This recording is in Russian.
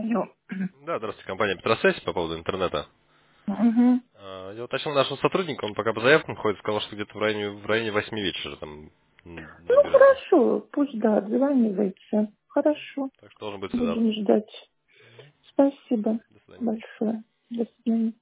Алло. Да, здравствуйте, компания Петросвязь по поводу интернета. Угу. Я уточнил нашего сотрудника, он пока по заявкам ходит, сказал, что где-то в районе 8 вечера там Ну наберется. хорошо, пусть да, отзванивается. Хорошо. Так что должен быть сюда. Будем ждать. Спасибо До свидания. большое. До свидания.